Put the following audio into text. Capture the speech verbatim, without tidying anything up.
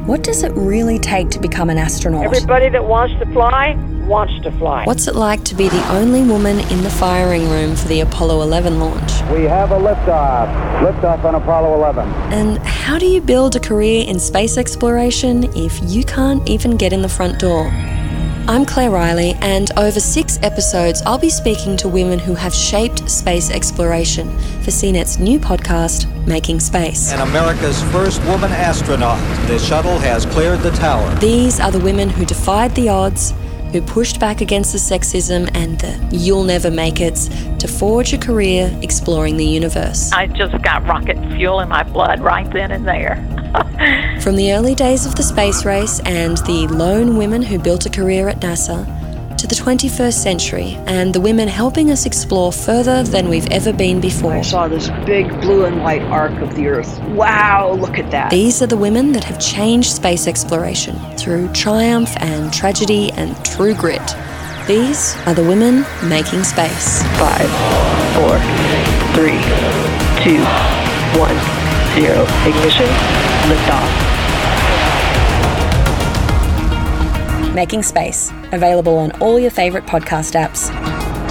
What does it really take to become an astronaut? Everybody that wants to fly, wants to fly. What's it like to be the only woman in the firing room for the Apollo eleven launch? We have a liftoff. Liftoff on Apollo eleven. And how do you build a career in space exploration if you can't even get in the front door? I'm Claire Riley, and over six episodes, I'll be speaking to women who have shaped space exploration for C NET's new podcast, Making Space. And America's first woman astronaut. The shuttle has cleared the tower. These are the women who defied the odds, who pushed back against the sexism and the you'll never make it's to forge a career exploring the universe. I just got rocket fuel in my blood right then and there. From the early days of the space race and the lone women who built a career at NASA, to the twenty-first century and the women helping us explore further than we've ever been before. I saw this big blue and white arc of the Earth. Wow, look at that. These are the women that have changed space exploration through triumph and tragedy and true grit. These are the women making space. Five, four, three, two, one, zero. Ignition, liftoff. Making Space, available on all your favourite podcast apps.